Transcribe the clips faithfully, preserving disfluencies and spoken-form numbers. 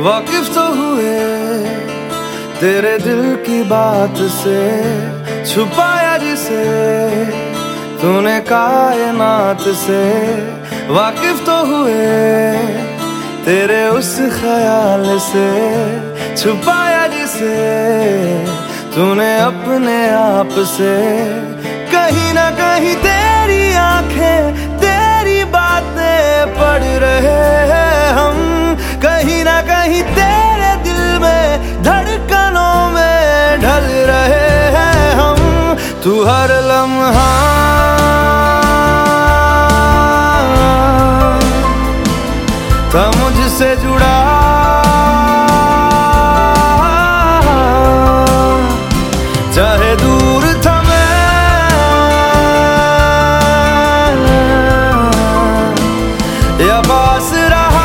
वाकिफ तो हुए तेरे दिल की बात से, छुपाया जिसे तूने कायनात से। वाकिफ तो हुए तेरे उस ख्याल से, छुपाया जिसे तूने अपने आप से। कहीं ना कहीं तेरी आंखें तेरी बातें पढ़ रहे हैं हम, कहीं ना कहीं तेरे दिल में धड़कनों में ढल रहे हैं हम। तू हर लम्हा था मुझसे जुड़ा, चाहे दूर था मैं या पास रहा।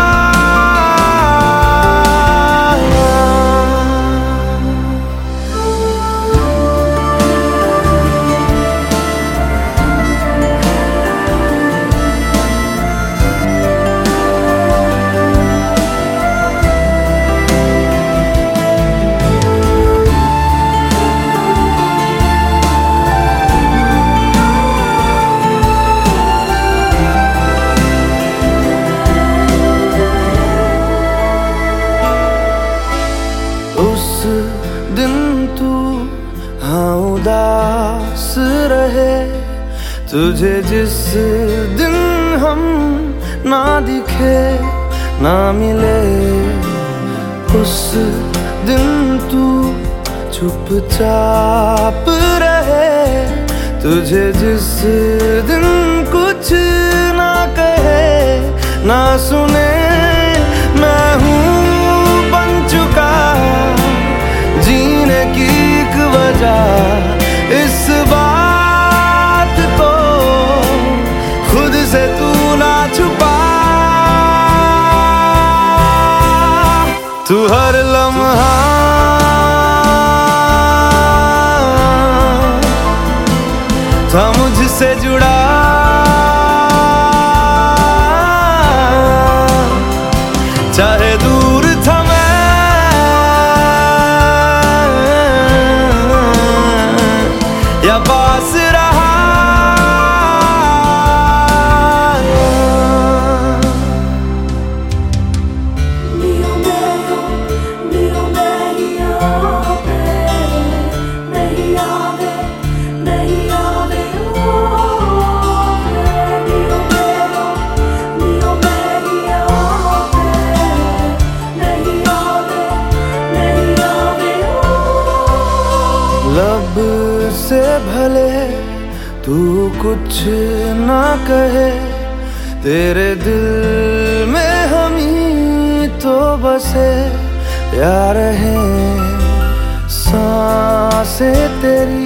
उस दिन तू हाँ उदास रहे, तुझे जिस दिन हम ना दिखे ना मिले, उस दिन तू चुपचाप रहे। तुझे जिस दिन कुछ ना कहे ना सुने, मैं हूँ बन चुका जीने की एक वजह। इस बात को खुद से तू ना छुपा, तू हर लम्हा था मुझसे जुड़ा, चाहे दूर था मैं या पास रहा। लब से भले तू कुछ ना कहे, तेरे दिल में हम ही तो बसे या रहे। सांसें तेरी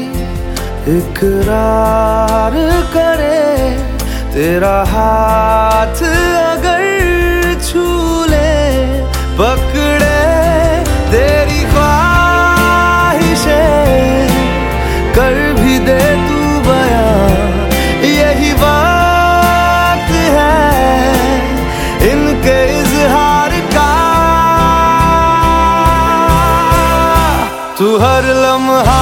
इकरार करे, तेरा हाथ अगर छू ले पकड़े, तेरी कर भी दे तू बयां। यही वक्त है इनके इजहार का, तू हर लम्हा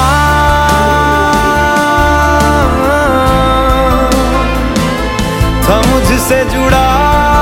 था मुझसे जुड़ा।